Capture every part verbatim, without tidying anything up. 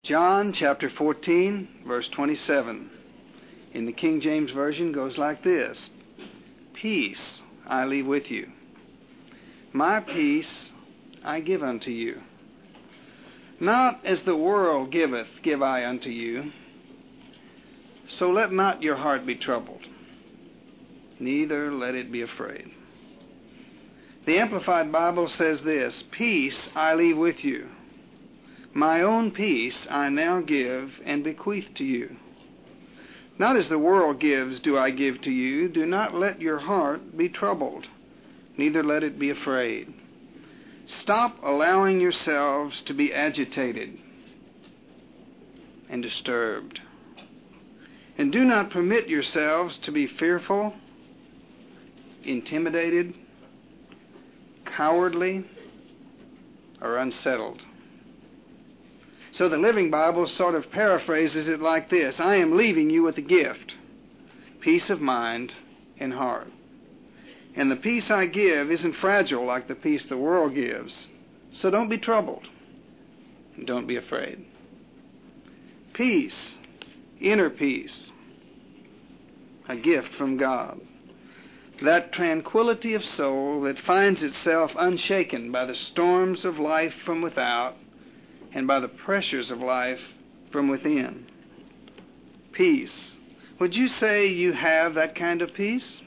John chapter fourteen, verse twenty-seven, in the King James Version goes like this: Peace I leave with you. My peace I give unto you. Not as the world giveth, give I unto you. So let not your heart be troubled, neither let it be afraid. The Amplified Bible says this: Peace I leave with you. My own peace I now give and bequeath to you. Not as the world gives do I give to you. Do not let your heart be troubled, neither let it be afraid. Stop allowing yourselves to be agitated and disturbed. And do not permit yourselves to be fearful, intimidated, cowardly, or unsettled. So the Living Bible sort of paraphrases it like this: I am leaving you with a gift, peace of mind and heart. And the peace I give isn't fragile like the peace the world gives. So don't be troubled and don't be afraid. Peace, inner peace, a gift from God. That tranquility of soul that finds itself unshaken by the storms of life from without and by the pressures of life from within. Peace. Would you say you have that kind of peace?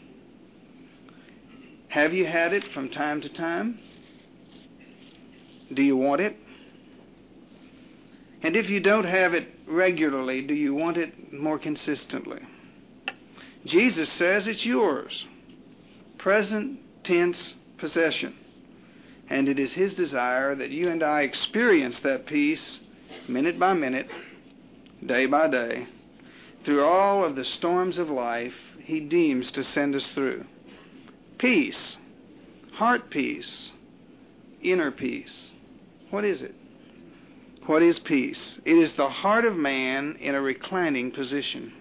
Have you had it from time to time? Do you want it? And if you don't have it regularly, do you want it more consistently? Jesus says it's yours. Present tense possession. And it is His desire that you and I experience that peace minute by minute, day by day, through all of the storms of life He deems to send us through. Peace, heart peace, inner peace. What is it? What is peace? It is the heart of man in a reclining position.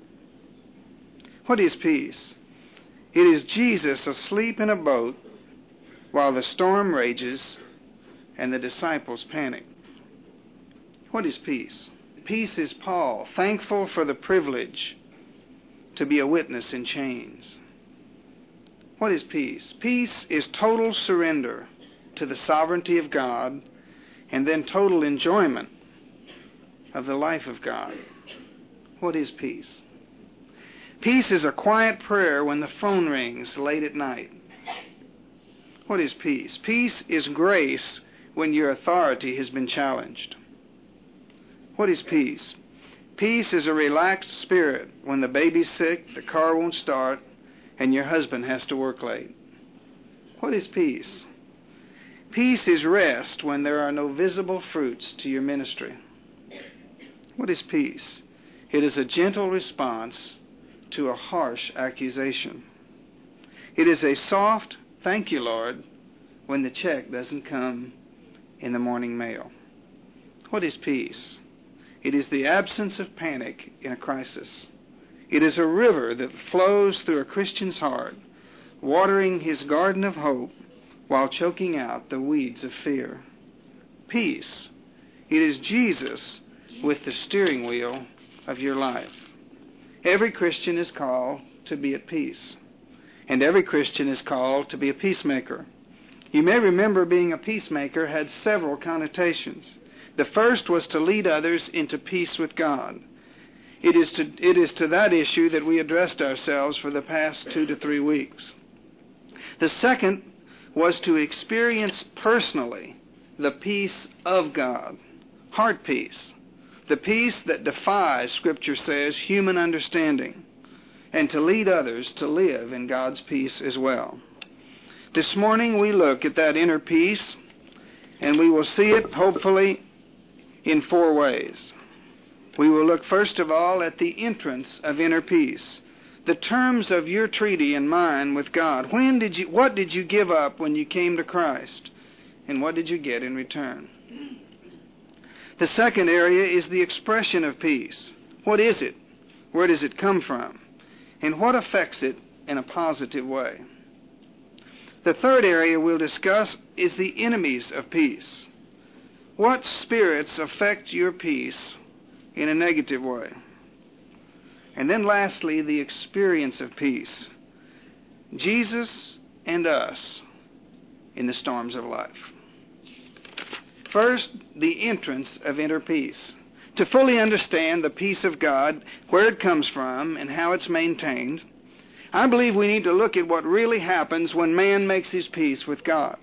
What is peace? It is Jesus asleep in a boat while the storm rages and the disciples panic. What is peace? Peace is Paul, thankful for the privilege to be a witness in chains. What is peace? Peace is total surrender to the sovereignty of God and then total enjoyment of the life of God. What is peace? Peace is a quiet prayer when the phone rings late at night. What is peace? Peace is grace when your authority has been challenged. What is peace? Peace is a relaxed spirit when the baby's sick, the car won't start, and your husband has to work late. What is peace? Peace is rest when there are no visible fruits to your ministry. What is peace? It is a gentle response to a harsh accusation. It is a soft, thank you, Lord, when the check doesn't come in the morning mail. What is peace? It is the absence of panic in a crisis. It is a river that flows through a Christian's heart, watering his garden of hope while choking out the weeds of fear. Peace. It is Jesus with the steering wheel of your life. Every Christian is called to be at peace. And every Christian is called to be a peacemaker. You may remember being a peacemaker had several connotations. The first was to lead others into peace with God. It is to, it is to that issue that we addressed ourselves for the past two to three weeks. The second was to experience personally the peace of God, heart peace, the peace that defies, Scripture says, human understanding, and to lead others to live in God's peace as well. This morning we look at that inner peace, and we will see it, hopefully, in four ways. We will look first of all at the entrance of inner peace, the terms of your treaty and mine with God. When did you, what did you give up when you came to Christ, and what did you get in return? The second area is the expression of peace. What is it? Where does it come from? And what affects it in a positive way? The third area we'll discuss is the enemies of peace. What spirits affect your peace in a negative way? And then lastly, the experience of peace. Jesus and us in the storms of life. First, the entrance of inner peace. To fully understand the peace of God, where it comes from, and how it's maintained, I believe we need to look at what really happens when man makes his peace with God.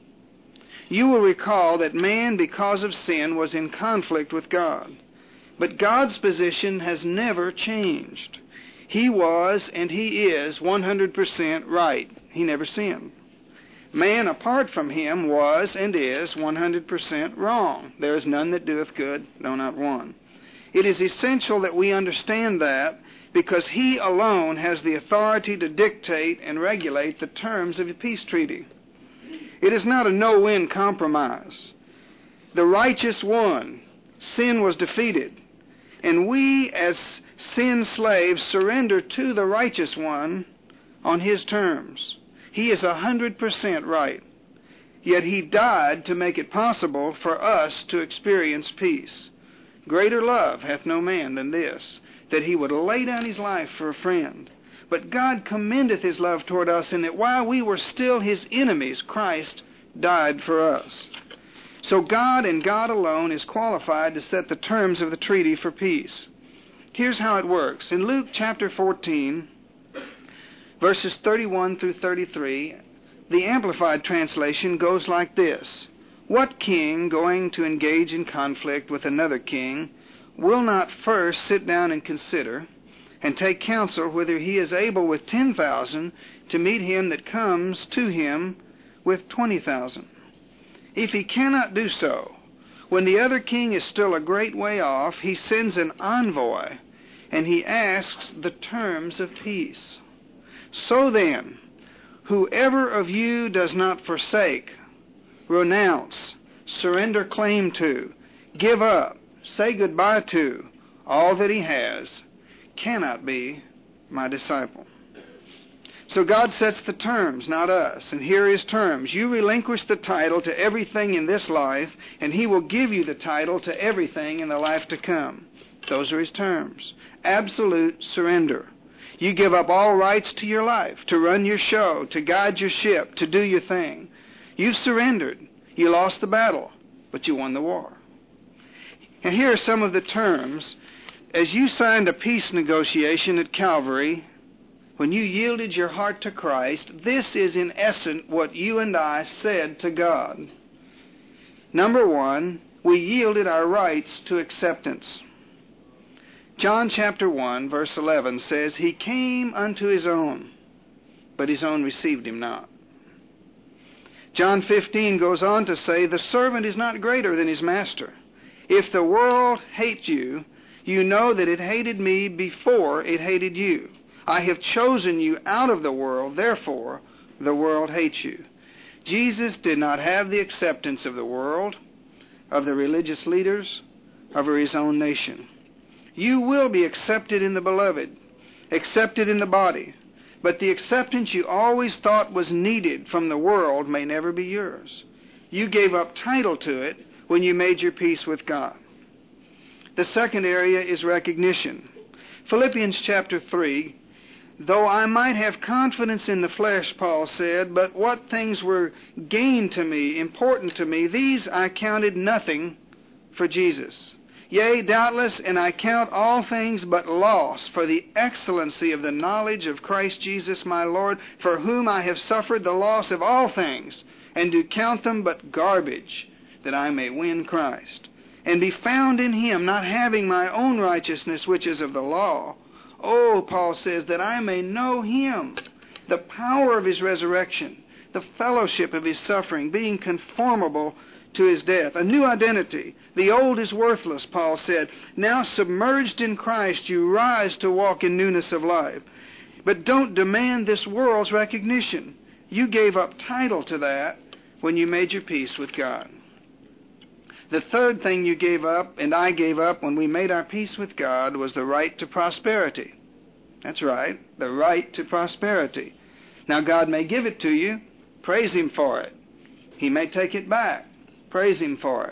You will recall that man, because of sin, was in conflict with God. But God's position has never changed. He was and he is one hundred percent right. He never sinned. Man, apart from him, was and is one hundred percent wrong. There is none that doeth good, no, not one. It is essential that we understand that, because he alone has the authority to dictate and regulate the terms of a peace treaty. It is not a no-win compromise. The righteous won. Sin was defeated. And we, as sin slaves, surrender to the righteous one on his terms. He is one hundred percent right. Yet he died to make it possible for us to experience peace. Greater love hath no man than this, that he would lay down his life for a friend. But God commendeth his love toward us, in that while we were still his enemies, Christ died for us. So God and God alone is qualified to set the terms of the treaty for peace. Here's how it works. In Luke chapter fourteen, verses thirty-one through thirty-three, the Amplified translation goes like this. What king, going to engage in conflict with another king, will not first sit down and consider, and take counsel whether he is able with ten thousand to meet him that comes to him with twenty thousand? If he cannot do so, when the other king is still a great way off, he sends an envoy, and he asks the terms of peace. So then, whoever of you does not forsake, renounce, surrender claim to, give up, say goodbye to all that he has, cannot be my disciple. So God sets the terms, not us. And here are his terms. You relinquish the title to everything in this life, and he will give you the title to everything in the life to come. Those are his terms. Absolute surrender. You give up all rights to your life, to run your show, to guide your ship, to do your thing. You've surrendered. You lost the battle, but you won the war. And here are some of the terms. As you signed a peace negotiation at Calvary, when you yielded your heart to Christ, this is in essence what you and I said to God. Number one, we yielded our rights to acceptance. John chapter one, verse eleven says, He came unto his own, but his own received him not. John fifteen goes on to say, The servant is not greater than his master. If the world hate you, you know that it hated me before it hated you. I have chosen you out of the world, therefore the world hates you. Jesus did not have the acceptance of the world, of the religious leaders, of his own nation. You will be accepted in the beloved, accepted in the body, but the acceptance you always thought was needed from the world may never be yours. You gave up title to it when you made your peace with God. The second area is recognition. Philippians chapter three, Though I might have confidence in the flesh, Paul said, but what things were gain to me, important to me, these I counted nothing for Jesus. Yea, doubtless, and I count all things but loss for the excellency of the knowledge of Christ Jesus my Lord, for whom I have suffered the loss of all things, and do count them but garbage, that I may win Christ, and be found in him, not having my own righteousness, which is of the law. Oh, Paul says, that I may know him, the power of his resurrection, the fellowship of his suffering, being conformable to his death. A new identity. The old is worthless, Paul said. Now submerged in Christ, you rise to walk in newness of life. But don't demand this world's recognition. You gave up title to that when you made your peace with God. The third thing you gave up, and I gave up when we made our peace with God, was the right to prosperity. That's right, the right to prosperity. Now, God may give it to you. Praise him for it. He may take it back. Praise him for it.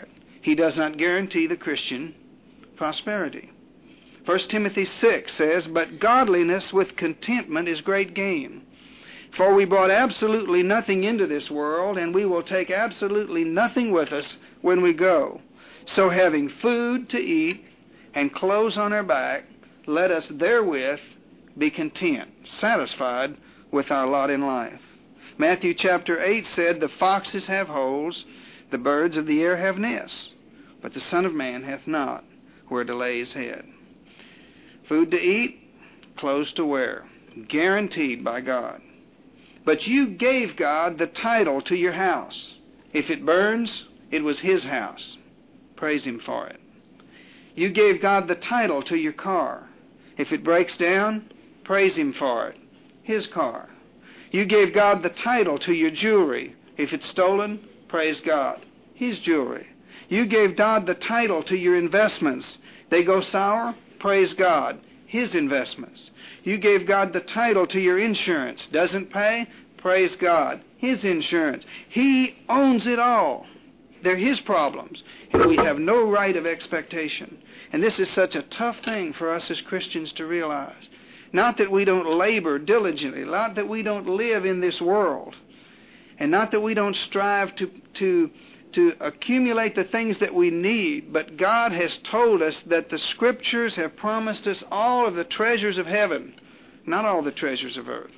He does not guarantee the Christian prosperity. First Timothy six says, "But godliness with contentment is great gain. For we brought absolutely nothing into this world, and we will take absolutely nothing with us when we go. So having food to eat and clothes on our back, let us therewith be content," satisfied with our lot in life. Matthew chapter eight said, "The foxes have holes, the birds of the air have nests, but the Son of Man hath not where to lay his head." Food to eat, clothes to wear, guaranteed by God. But you gave God the title to your house. If it burns, it was His house. Praise Him for it. You gave God the title to your car. If it breaks down, praise Him for it. His car. You gave God the title to your jewelry. If it's stolen, praise God. His jewelry. You gave God the title to your investments. They go sour, praise God. His investments. You gave God the title to your insurance. Doesn't pay? Praise God. His insurance. He owns it all. They're His problems. And we have no right of expectation. And this is such a tough thing for us as Christians to realize. Not that we don't labor diligently. Not that we don't live in this world. And not that we don't strive to, to to accumulate the things that we need, but God has told us that the Scriptures have promised us all of the treasures of heaven, not all the treasures of earth.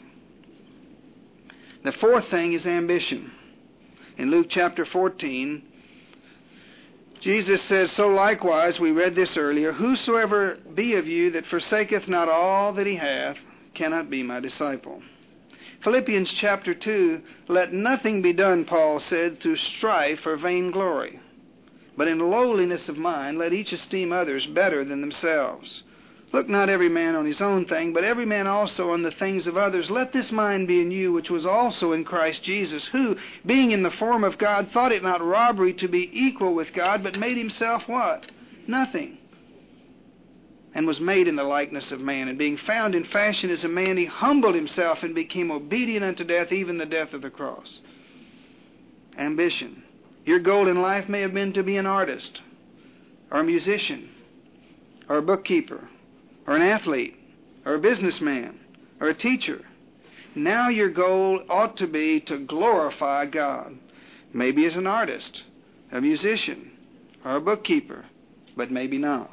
The fourth thing is ambition. In Luke chapter fourteen, Jesus says, "So likewise," we read this earlier, "whosoever be of you that forsaketh not all that he hath cannot be my disciple." Philippians chapter two, "Let nothing be done," Paul said, "through strife or vainglory, but in lowliness of mind let each esteem others better than themselves. Look not every man on his own thing, but every man also on the things of others. Let this mind be in you, which was also in Christ Jesus, who, being in the form of God, thought it not robbery to be equal with God, but made himself" what? Nothing. "And was made in the likeness of man. And being found in fashion as a man, he humbled himself and became obedient unto death, even the death of the cross." Ambition. Your goal in life may have been to be an artist, or a musician, or a bookkeeper, or an athlete, or a businessman, or a teacher. Now your goal ought to be to glorify God. Maybe as an artist, a musician, or a bookkeeper, but maybe not.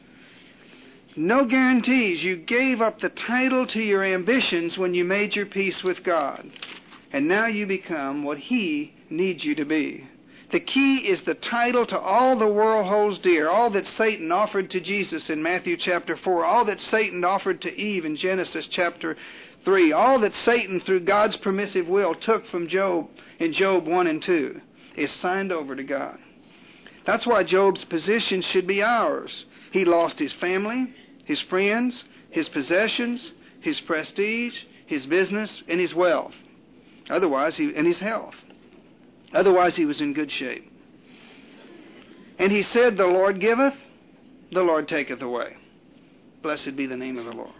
No guarantees. You gave up the title to your ambitions when you made your peace with God. And now you become what He needs you to be. The key is the title to all the world holds dear, all that Satan offered to Jesus in Matthew chapter four, all that Satan offered to Eve in Genesis chapter three, all that Satan through God's permissive will took from Job in Job one and two is signed over to God. That's why Job's position should be ours. He lost his family, his friends, his possessions, his prestige, his business, and his wealth. Otherwise, he, and his health. Otherwise, he was in good shape. And he said, "The Lord giveth, the Lord taketh away. Blessed be the name of the Lord."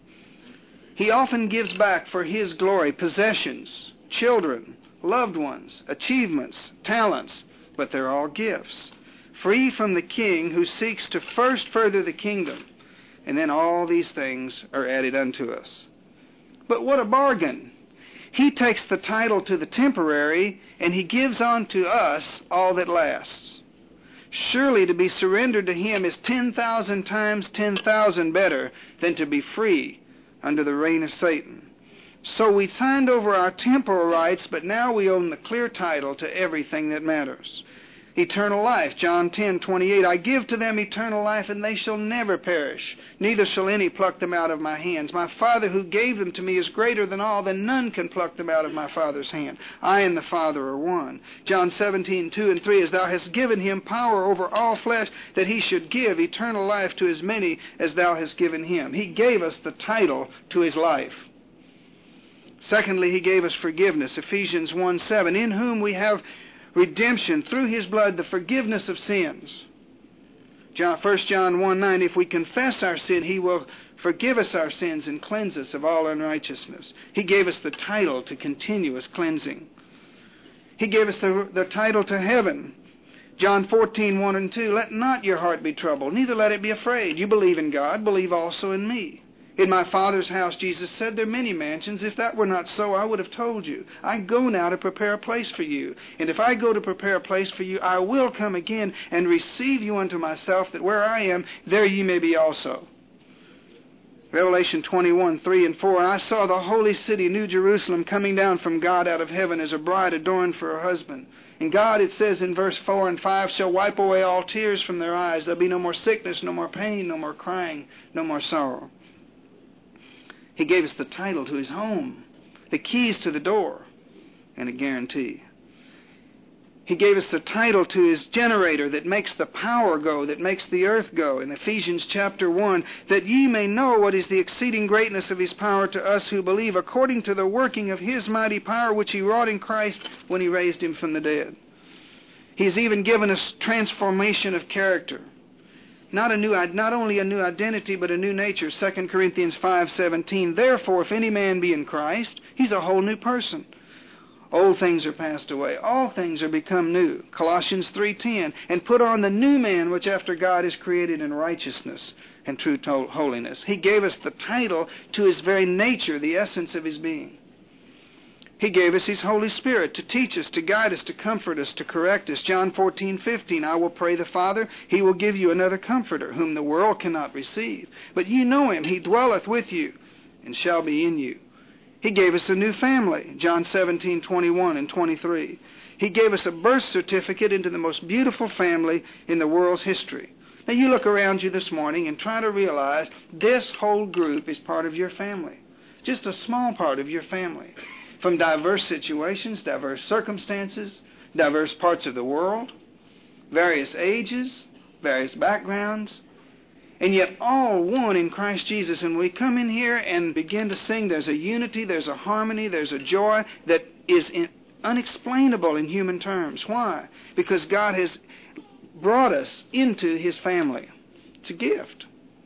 He often gives back for His glory possessions, children, loved ones, achievements, talents, but they're all gifts, free from the King who seeks to first further the kingdom. And then all these things are added unto us. But what a bargain! He takes the title to the temporary, and He gives unto us all that lasts. Surely to be surrendered to Him is ten thousand times ten thousand better than to be free under the reign of Satan. So we signed over our temporal rights, but now we own the clear title to everything that matters. Eternal life, John ten twenty-eight, "I give to them eternal life, and they shall never perish, neither shall any pluck them out of my hands. My Father who gave them to me is greater than all, then none can pluck them out of my Father's hand. I and the Father are one." John seventeen two and three, "As thou hast given him power over all flesh, that he should give eternal life to as many as thou hast given him." He gave us the title to His life. Secondly, He gave us forgiveness. Ephesians one seven, "In whom we have redemption through His blood, the forgiveness of sins." John, First John one nine, "If we confess our sin, He will forgive us our sins and cleanse us of all unrighteousness." He gave us the title to continuous cleansing. He gave us the, the title to heaven. John fourteen, one and two, let not your heart be troubled, neither let it be afraid. You believe in God, believe also in me. In my Father's house, Jesus said, there are many mansions. If that were not so, I would have told you. I go now to prepare a place for you. And if I go to prepare a place for you, I will come again and receive you unto myself, that where I am, there ye may be also. Revelation twenty-one, three and four, and I saw the holy city, New Jerusalem, coming down from God out of heaven as a bride adorned for her husband. And God, it says in verse four and five, shall wipe away all tears from their eyes. There'll be no more sickness, no more pain, no more crying, no more sorrow. He gave us the title to his home, the keys to the door, and a guarantee. He gave us the title to his generator that makes the power go, that makes the earth go, in Ephesians chapter one, that ye may know what is the exceeding greatness of his power to us who believe, according to the working of his mighty power, which he wrought in Christ when he raised him from the dead. He's even given us transformation of character. Not a new, not only a new identity, but a new nature. Second Corinthians five seventeen. Therefore, if any man be in Christ, he's a whole new person. Old things are passed away. All things are become new. Colossians three ten. And put on the new man, which after God is created in righteousness and true holiness. He gave us the title to his very nature, the essence of his being. He gave us his Holy Spirit to teach us, to guide us, to comfort us, to correct us. John fourteen fifteen, I will pray the Father, he will give you another comforter, whom the world cannot receive. But you know him, he dwelleth with you, and shall be in you. He gave us a new family, John seventeen twenty-one and twenty-three. He gave us a birth certificate into the most beautiful family in the world's history. Now you look around you this morning and try to realize this whole group is part of your family. Just a small part of your family. From diverse situations, diverse circumstances, diverse parts of the world, various ages, various backgrounds, and yet all one in Christ Jesus. And we come in here and begin to sing, there's a unity, there's a harmony, there's a joy that is in, unexplainable in human terms. Why? Because God has brought us into his family. It's a gift.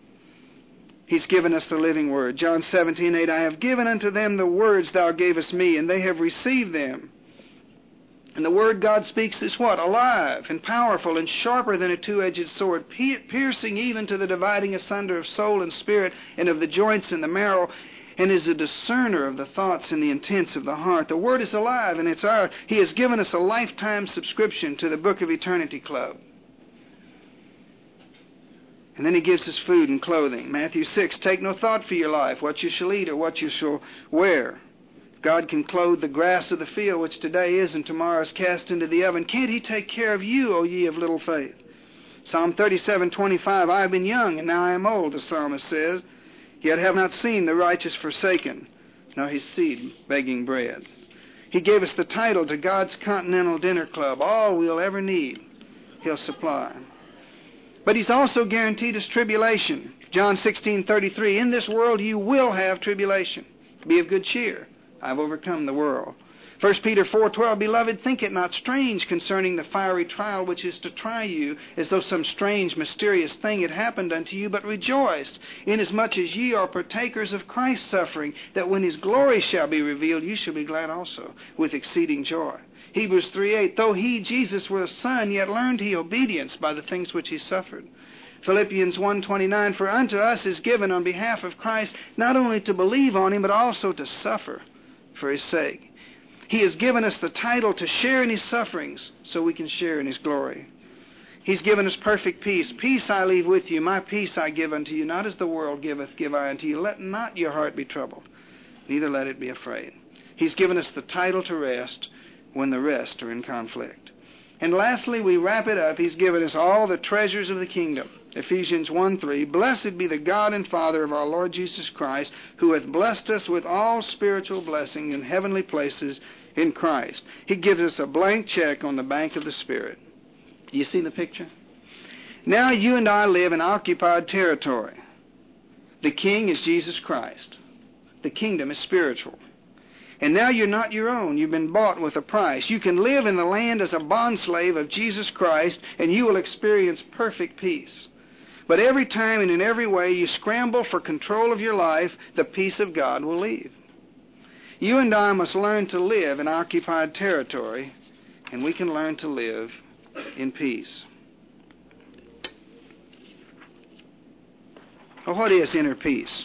He's given us the living word. John seventeen eight, I have given unto them the words thou gavest me, and they have received them. And the word God speaks is what? Alive and powerful and sharper than a two-edged sword, piercing even to the dividing asunder of soul and spirit and of the joints and the marrow, and is a discerner of the thoughts and the intents of the heart. The word is alive, and it's ours. He has given us a lifetime subscription to the Book of Eternity Club. And then he gives us food and clothing. Matthew six, take no thought for your life, what you shall eat or what you shall wear. God can clothe the grass of the field, which today is and tomorrow is cast into the oven. Can't he take care of you, O ye of little faith? Psalm thirty-seven twenty-five, I have been young, and now I am old, the psalmist says, yet have not seen the righteous forsaken, nor his seed begging bread. He gave us the title to God's Continental Dinner Club. All we'll ever need, he'll supply. But he's also guaranteed us tribulation. John sixteen thirty-three, in this world you will have tribulation. Be of good cheer. I've overcome the world. First Peter four twelve, beloved, think it not strange concerning the fiery trial which is to try you, as though some strange, mysterious thing had happened unto you, but rejoice, inasmuch as ye are partakers of Christ's suffering, that when his glory shall be revealed, you shall be glad also, with exceeding joy. Hebrews three eight, though he, Jesus, were a son, yet learned he obedience by the things which he suffered. Philippians one twenty-nine, for unto us is given on behalf of Christ not only to believe on him, but also to suffer for his sake. He has given us the title to share in his sufferings so we can share in his glory. He's given us perfect peace. Peace I leave with you, my peace I give unto you, not as the world giveth, give I unto you. Let not your heart be troubled, neither let it be afraid. He's given us the title to rest when the rest are in conflict. And lastly, we wrap it up. He's given us all the treasures of the kingdom. Ephesians one three, blessed be the God and Father of our Lord Jesus Christ, who hath blessed us with all spiritual blessing in heavenly places in Christ. He gives us a blank check on the bank of the Spirit. You see the picture? Now you and I live in occupied territory. The king is Jesus Christ. The kingdom is spiritual. And now you're not your own. You've been bought with a price. You can live in the land as a bondslave of Jesus Christ, and you will experience perfect peace. But every time and in every way you scramble for control of your life, the peace of God will leave. You and I must learn to live in occupied territory, and we can learn to live in peace. Well, what is inner peace?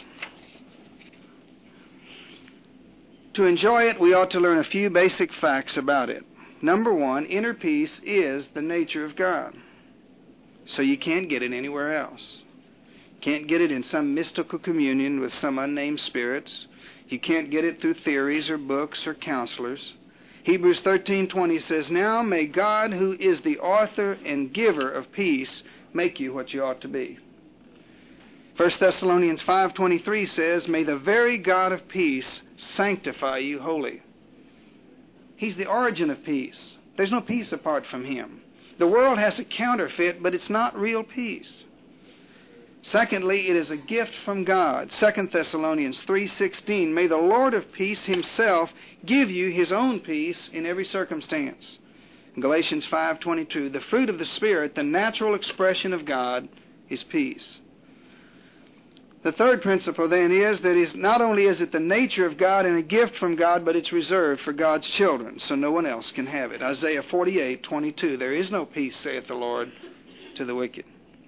To enjoy it, we ought to learn a few basic facts about it. Number one, inner peace is the nature of God. So you can't get it anywhere else. Can't get it in some mystical communion with some unnamed spirits. You can't get it through theories or books or counselors. Hebrews thirteen twenty says, "Now may God, who is the author and giver of peace, make you what you ought to be." First Thessalonians five twenty-three says, "May the very God of peace sanctify you wholly." He's the origin of peace. There's no peace apart from Him. The world has a counterfeit, but it's not real peace. Secondly, it is a gift from God. Second Thessalonians three sixteen, "May the Lord of peace Himself give you His own peace in every circumstance." Galatians five twenty-two, "The fruit of the Spirit, the natural expression of God, is peace." The third principle then is that is not only is it the nature of God and a gift from God, but it's reserved for God's children, so no one else can have it. Isaiah forty-eight twenty-two, "There is no peace, saith the Lord, to the wicked."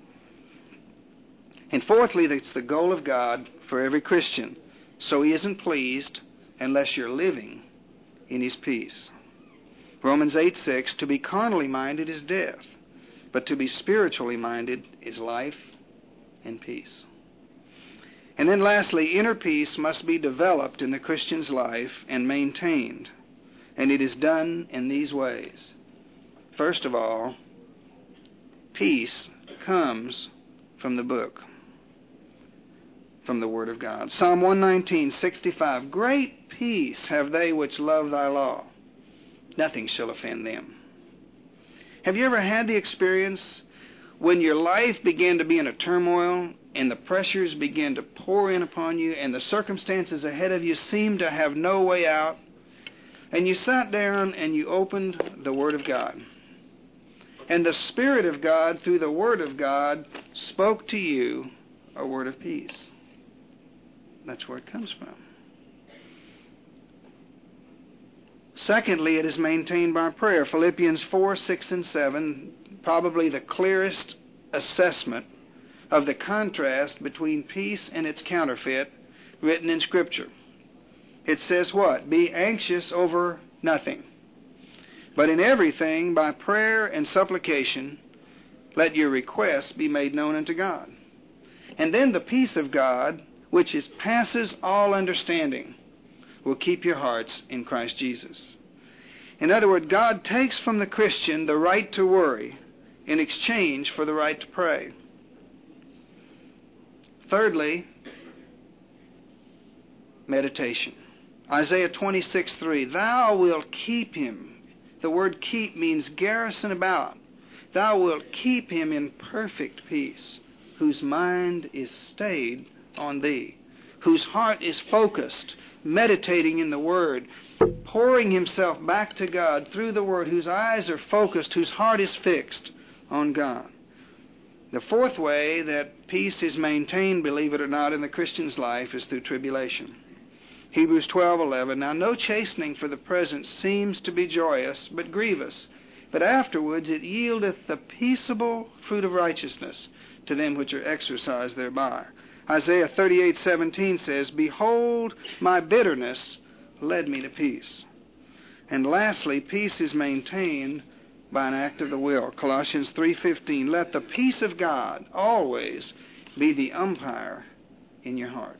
And fourthly, it's the goal of God for every Christian. So He isn't pleased unless you're living in His peace. Romans eight six, "To be carnally minded is death, but to be spiritually minded is life and peace." And then lastly, inner peace must be developed in the Christian's life and maintained. And it is done in these ways. First of all, peace comes from the book, from the Word of God. Psalm one nineteen sixty-five, "Great peace have they which love thy law. Nothing shall offend them." Have you ever had the experience when your life began to be in a turmoil and the pressures began to pour in upon you and the circumstances ahead of you seemed to have no way out, and you sat down and you opened the Word of God, and the Spirit of God through the Word of God spoke to you a word of peace? That's where it comes from. Secondly, it is maintained by prayer. Philippians four, six, and seven, probably the clearest assessment of the contrast between peace and its counterfeit written in Scripture. It says what? "Be anxious over nothing, but in everything by prayer and supplication let your requests be made known unto God. And then the peace of God, which is passes all understanding, will keep your hearts in Christ Jesus." In other words, God takes from the Christian the right to worry in exchange for the right to pray. Thirdly, meditation. Isaiah twenty-six three, "Thou wilt keep him." The word keep means garrison about. "Thou wilt keep him in perfect peace, whose mind is stayed on thee," whose heart is focused, meditating in the Word, pouring himself back to God through the Word, whose eyes are focused, whose heart is fixed on God. The fourth way that peace is maintained, believe it or not, in the Christian's life is through tribulation. Hebrews twelve eleven, "Now no chastening for the present seems to be joyous, but grievous. But afterwards it yieldeth the peaceable fruit of righteousness to them which are exercised thereby." Isaiah thirty-eight seventeen says, "Behold, my bitterness led me to peace." And lastly, peace is maintained by an act of the will. Colossians three fifteen, "Let the peace of God always be the umpire in your heart."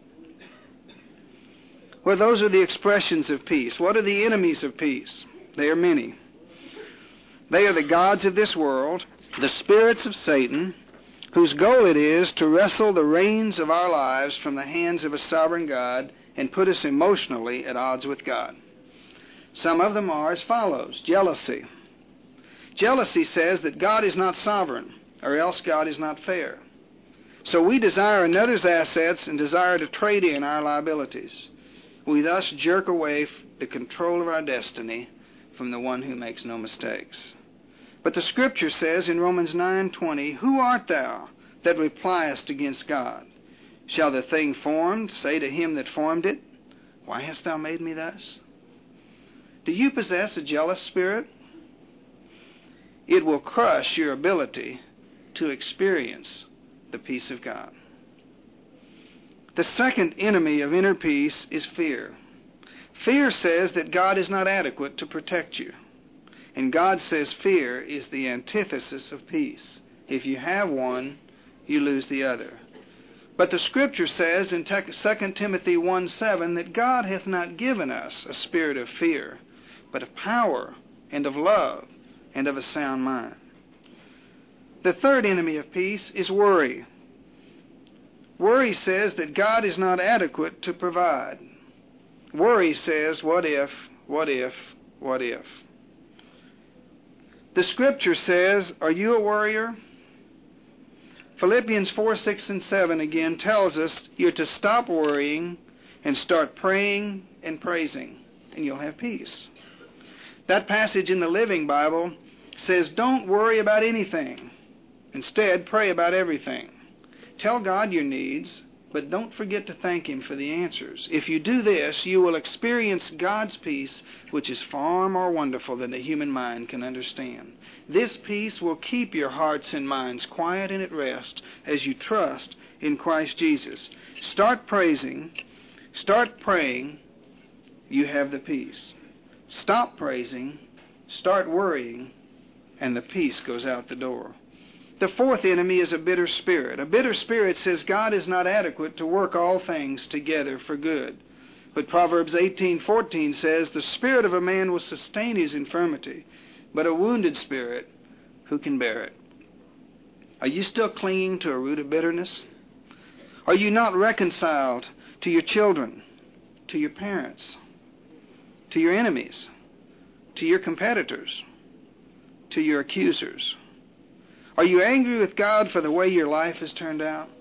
Well, those are the expressions of peace. What are the enemies of peace? They are many. They are the gods of this world, the spirits of Satan, whose goal it is to wrestle the reins of our lives from the hands of a sovereign God and put us emotionally at odds with God. Some of them are as follows. Jealousy. Jealousy says that God is not sovereign, or else God is not fair. So we desire another's assets and desire to trade in our liabilities. We thus jerk away the control of our destiny from the one who makes no mistakes. But the Scripture says in Romans nine twenty, "Who art thou that repliest against God? Shall the thing formed say to him that formed it, Why hast thou made me thus?" Do you possess a jealous spirit? it will crush your ability to experience the peace of God. The second enemy of inner peace is fear. Fear says that God is not adequate to protect you. And God says fear is the antithesis of peace. If you have one, you lose the other. But the Scripture says in Second Timothy one seven that God hath not given us a spirit of fear, but of power and of love and of a sound mind. The third enemy of peace is worry. Worry says that God is not adequate to provide. Worry says, what if, what if, what if? The Scripture says, are you a worrier? Philippians four, six, and seven again tells us you're to stop worrying and start praying and praising, and you'll have peace. That passage in the Living Bible says, don't worry about anything. Instead, pray about everything. Tell God your needs, but don't forget to thank Him for the answers. If you do this, you will experience God's peace, which is far more wonderful than the human mind can understand. This peace will keep your hearts and minds quiet and at rest as you trust in Christ Jesus. Start praising, start praying, you have the peace. Stop praising, start worrying, and the peace goes out the door. The fourth enemy is a bitter spirit. A bitter spirit says God is not adequate to work all things together for good. But Proverbs eighteen fourteen says, the spirit of a man will sustain his infirmity, but a wounded spirit, who can bear it? Are you still clinging to a root of bitterness? Are you not reconciled to your children, to your parents, to your enemies, to your competitors, to your accusers? Are you angry with God for the way your life has turned out?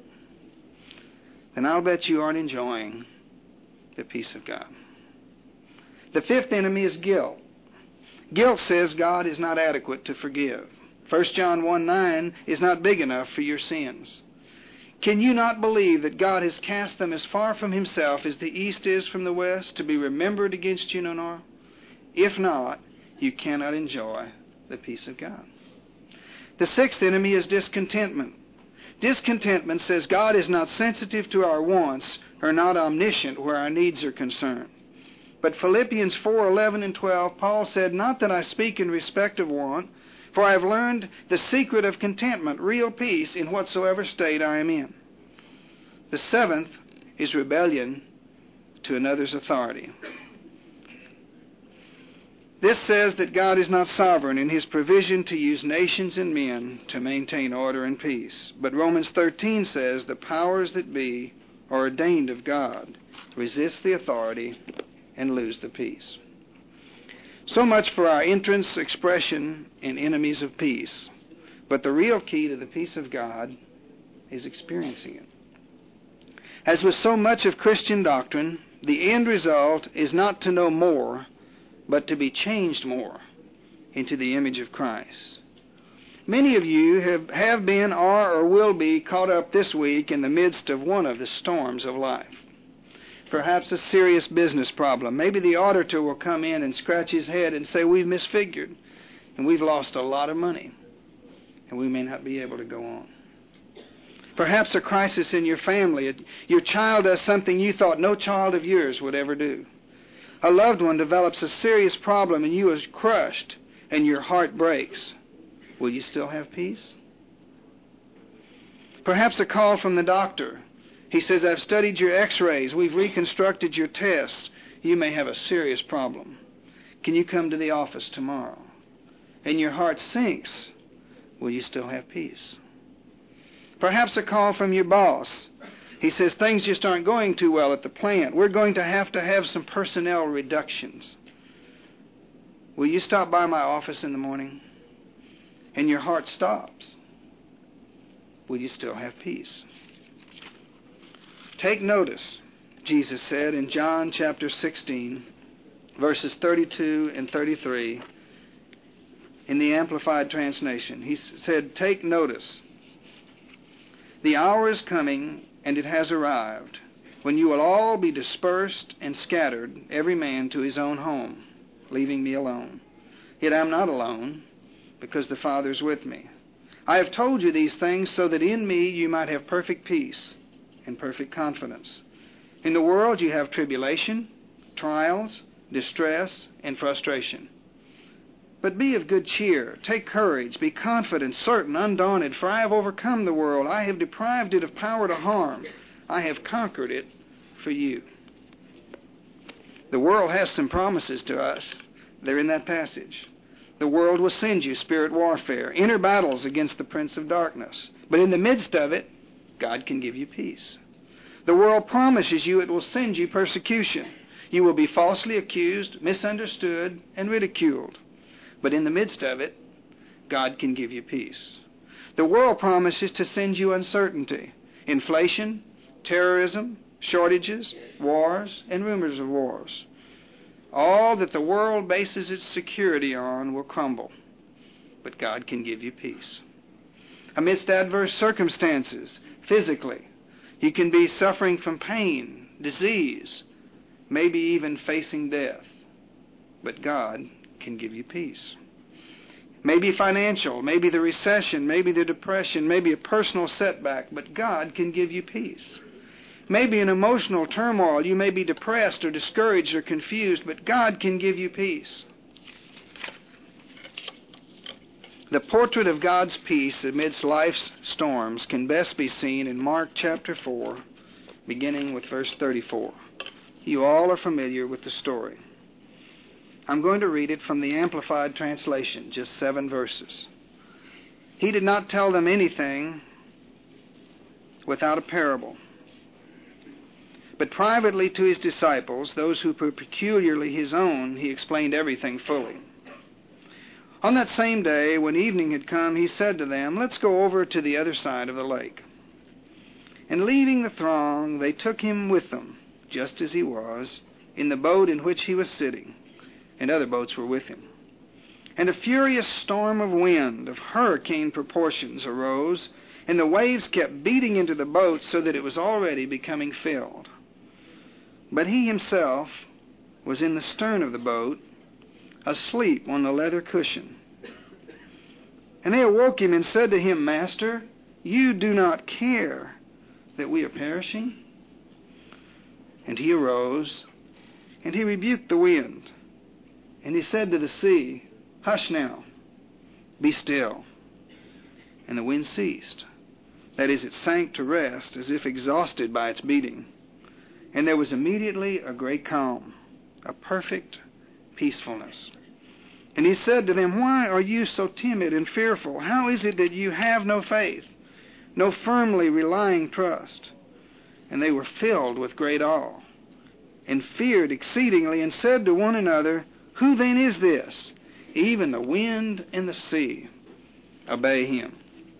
Then I'll bet you aren't enjoying the peace of God. The fifth enemy is guilt. Guilt says God is not adequate to forgive. First John one nine is not big enough for your sins. Can you not believe that God has cast them as far from Himself as the east is from the west, to be remembered against you no more? If not, you cannot enjoy the peace of God. The sixth enemy is discontentment. Discontentment says God is not sensitive to our wants or not omniscient where our needs are concerned. But Philippians four eleven and twelve, Paul said, not that I speak in respect of want, for I have learned the secret of contentment, real peace, in whatsoever state I am in. The seventh is rebellion to another's authority. This says that God is not sovereign in His provision to use nations and men to maintain order and peace. But Romans thirteen says the powers that be are ordained of God, resist the authority, and lose the peace. So much for our entrance, expression, and enemies of peace. But the real key to the peace of God is experiencing it. As with so much of Christian doctrine, the end result is not to know more, but to be changed more into the image of Christ. Many of you have, have been, are, or will be caught up this week in the midst of one of the storms of life. Perhaps a serious business problem. Maybe the auditor will come in and scratch his head and say, we've misfigured, and we've lost a lot of money, and we may not be able to go on. Perhaps a crisis in your family. Your child does something you thought no child of yours would ever do. A loved one develops a serious problem and you are crushed and your heart breaks. Will you still have peace? Perhaps a call from the doctor. He says, I've studied your x-rays. We've reconstructed your tests. You may have a serious problem. Can you come to the office tomorrow? And your heart sinks. Will you still have peace? Perhaps a call from your boss. He says, things just aren't going too well at the plant. We're going to have to have some personnel reductions. Will you stop by my office in the morning? And your heart stops. Will you still have peace? Take notice, Jesus said in John chapter sixteen, verses thirty-two and thirty-three, in the Amplified Translation. He said, take notice. The hour is coming, and it has arrived, when you will all be dispersed and scattered, every man to his own home, leaving me alone. Yet I am not alone, because the Father is with me. I have told you these things so that in me you might have perfect peace and perfect confidence. In the world you have tribulation, trials, distress, and frustration. But be of good cheer. Take courage. Be confident, certain, undaunted, for I have overcome the world. I have deprived it of power to harm. I have conquered it for you. The world has some promises to us. They're in that passage. The world will send you spirit warfare, inner battles against the prince of darkness. But in the midst of it, God can give you peace. The world promises you it will send you persecution. You will be falsely accused, misunderstood, and ridiculed. But in the midst of it, God can give you peace. The world promises to send you uncertainty, inflation, terrorism, shortages, wars, and rumors of wars. All that the world bases its security on will crumble, but God can give you peace. Amidst adverse circumstances, physically, you can be suffering from pain, disease, maybe even facing death, but God can give you peace. Maybe financial, maybe the recession, maybe the depression, maybe a personal setback, but God can give you peace. Maybe an emotional turmoil. You may be depressed or discouraged or confused, but God can give you peace. The portrait of God's peace amidst life's storms can best be seen in Mark chapter four, beginning with verse thirty-four. You all are familiar with the story. I'm going to read it from the Amplified Translation, just seven verses. He did not tell them anything without a parable. But privately to his disciples, those who were peculiarly his own, he explained everything fully. On that same day, when evening had come, he said to them, "Let's go over to the other side of the lake." And leaving the throng, they took him with them, just as he was, in the boat in which he was sitting, and other boats were with him. And a furious storm of wind, of hurricane proportions, arose, and the waves kept beating into the boat so that it was already becoming filled. But he himself was in the stern of the boat, asleep on the leather cushion. And they awoke him and said to him, "Master, you do not care that we are perishing?" And he arose, and he rebuked the wind. And he said to the sea, "Hush now, be still." And the wind ceased. That is, it sank to rest as if exhausted by its beating. And there was immediately a great calm, a perfect peacefulness. And he said to them, "Why are you so timid and fearful? How is it that you have no faith, no firmly relying trust?" And they were filled with great awe, and feared exceedingly, and said to one another, "Who then is this? Even the wind and the sea obey him."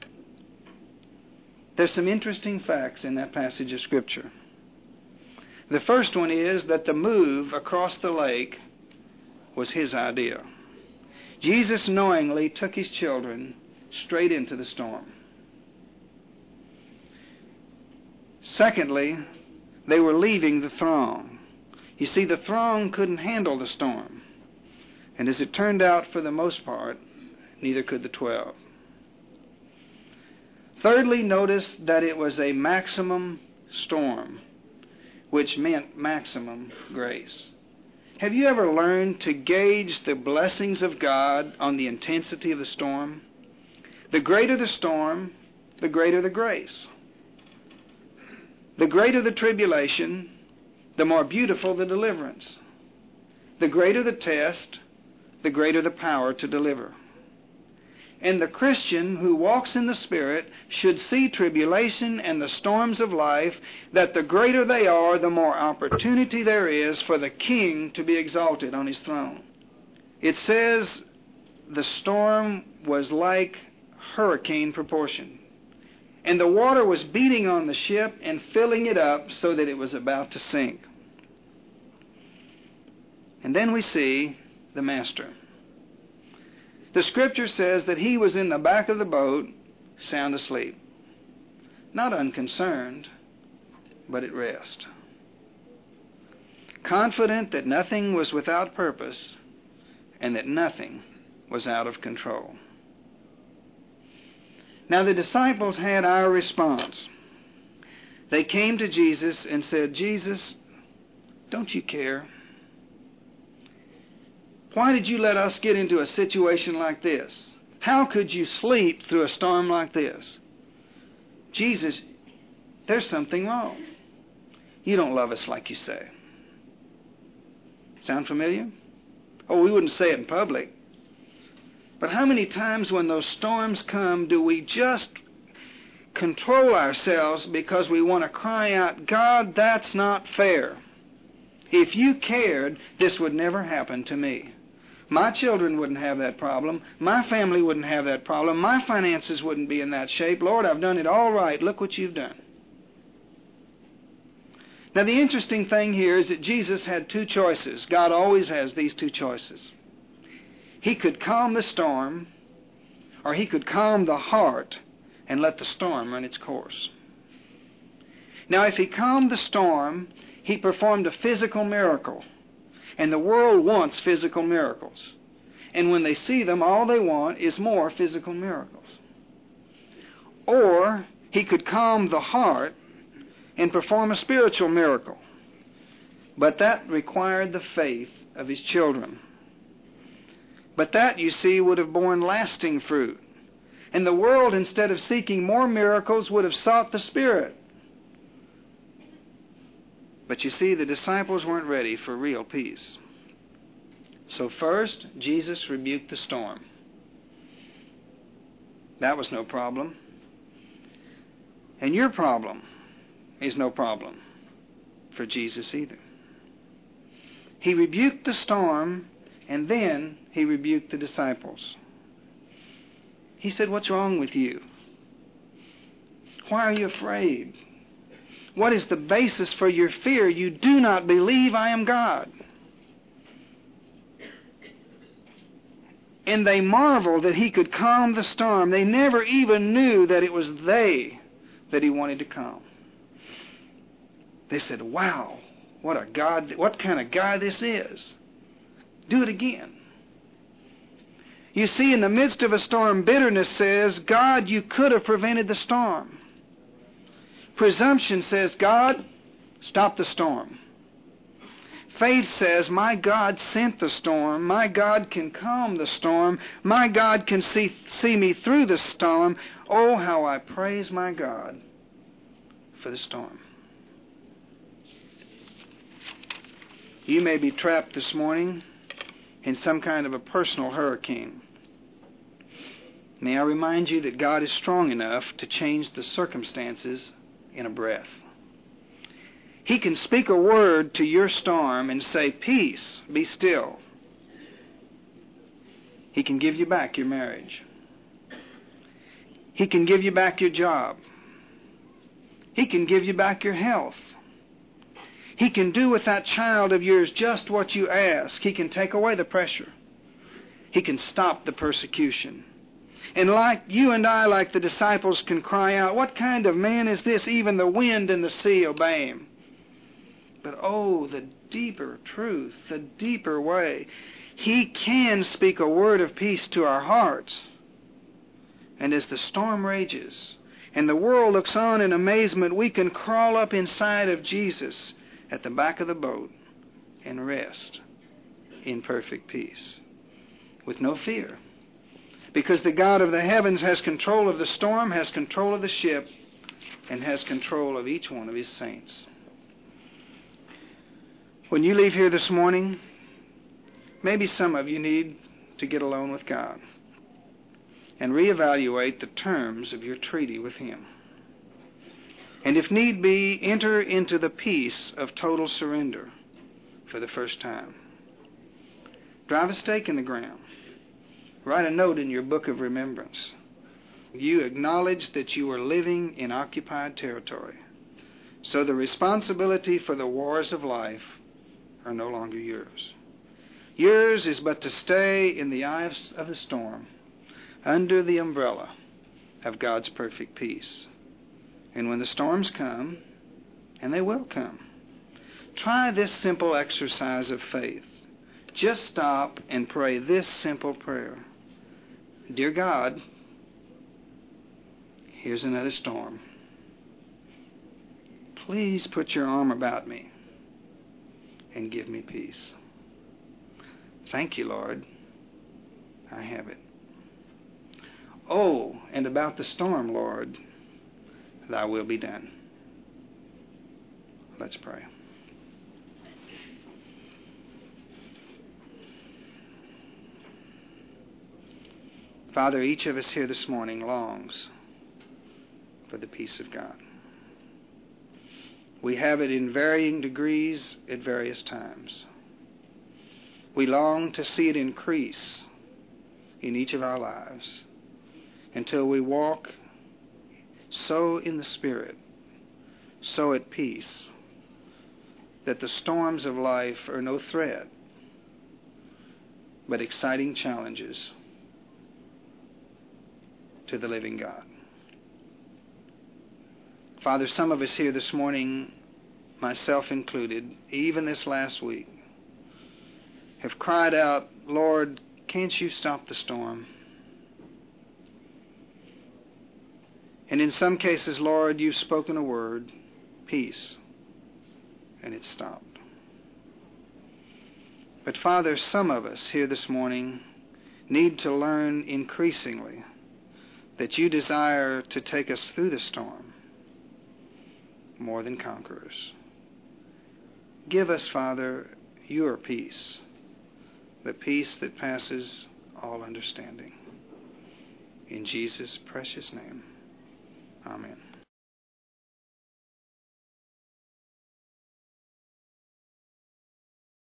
There's some interesting facts in that passage of Scripture. The first one is that the move across the lake was his idea. Jesus knowingly took his children straight into the storm. Secondly, they were leaving the throng. You see, the throng couldn't handle the storm. And as it turned out, for the most part, neither could the twelve. Thirdly, notice that it was a maximum storm, which meant maximum grace. Have you ever learned to gauge the blessings of God on the intensity of the storm? The greater the storm, the greater the grace. The greater the tribulation, the more beautiful the deliverance. The greater the test, the greater the power to deliver. And the Christian who walks in the Spirit should see tribulation and the storms of life, that the greater they are, the more opportunity there is for the King to be exalted on his throne. It says the storm was like hurricane proportion, and the water was beating on the ship and filling it up so that it was about to sink. And then we see the Master. The Scripture says that he was in the back of the boat, sound asleep. Not unconcerned, but at rest. Confident that nothing was without purpose and that nothing was out of control. Now the disciples had our response. They came to Jesus and said, Jesus, don't you care? Why did you let us get into a situation like this? How could you sleep through a storm like this? Jesus, there's something wrong. You don't love us like you say. Sound familiar? Oh, we wouldn't say it in public. But how many times when those storms come do we just control ourselves because we want to cry out, God, that's not fair. If you cared, this would never happen to me. My children wouldn't have that problem. My family wouldn't have that problem. My finances wouldn't be in that shape. Lord, I've done it all right. Look what you've done. Now, the interesting thing here is that Jesus had two choices. God always has these two choices. He could calm the storm, or he could calm the heart and let the storm run its course. Now, if he calmed the storm, he performed a physical miracle. And the world wants physical miracles. And when they see them, all they want is more physical miracles. Or he could calm the heart and perform a spiritual miracle. But that required the faith of his children. But that, you see, would have borne lasting fruit. And the world, instead of seeking more miracles, would have sought the Spirit. But you see, the disciples weren't ready for real peace. So first, Jesus rebuked the storm. That was no problem. And your problem is no problem for Jesus either. He rebuked the storm, and then he rebuked the disciples. He said, what's wrong with you? Why are you afraid? What is the basis for your fear? You do not believe I am God. And they marveled that he could calm the storm. They never even knew that it was they that he wanted to calm. They said, wow, what a God, what kind of guy this is. Do it again. You see, in the midst of a storm, bitterness says, God, you could have prevented the storm. Presumption says, God, stop the storm. Faith says, my God sent the storm. My God can calm the storm. My God can see, see me through the storm. Oh, how I praise my God for the storm. You may be trapped this morning in some kind of a personal hurricane. May I remind you that God is strong enough to change the circumstances in a breath. He can speak a word to your storm and say, peace, be still. He can give you back your marriage. He can give you back your job. He can give you back your health. He can do with that child of yours just what you ask. He can take away the pressure. He can stop the persecution. And like you and I, like the disciples, can cry out, what kind of man is this? Even the wind and the sea obey him. But oh, the deeper truth, the deeper way. He can speak a word of peace to our hearts. And as the storm rages and the world looks on in amazement, we can crawl up inside of Jesus at the back of the boat and rest in perfect peace with no fear. Because the God of the heavens has control of the storm, has control of the ship, and has control of each one of his saints. When you leave here this morning, maybe some of you need to get alone with God and reevaluate the terms of your treaty with him. And if need be, enter into the peace of total surrender for the first time. Drive a stake in the ground. Write a note in your book of remembrance. You acknowledge that you are living in occupied territory. So the responsibility for the wars of life are no longer yours. Yours is but to stay in the eye of the storm, under the umbrella of God's perfect peace. And when the storms come, and they will come, try this simple exercise of faith. Just stop and pray this simple prayer. Dear God, Here's another storm. Please put your arm about me and give me peace. Thank you, Lord. I have it. Oh, and about the storm, Lord, thy will be done. Let's pray. Father, each of us here this morning longs for the peace of God. We have it in varying degrees at various times. We long to see it increase in each of our lives until we walk so in the Spirit, so at peace, that the storms of life are no threat, but exciting challenges to the living God. Father, some of us here this morning, myself included, even this last week, have cried out, Lord, can't you stop the storm? And in some cases, Lord, you've spoken a word, peace, and it stopped. But Father, some of us here this morning need to learn increasingly that you desire to take us through the storm more than conquerors. Give us, Father, your peace, the peace that passes all understanding. In Jesus' precious name, amen.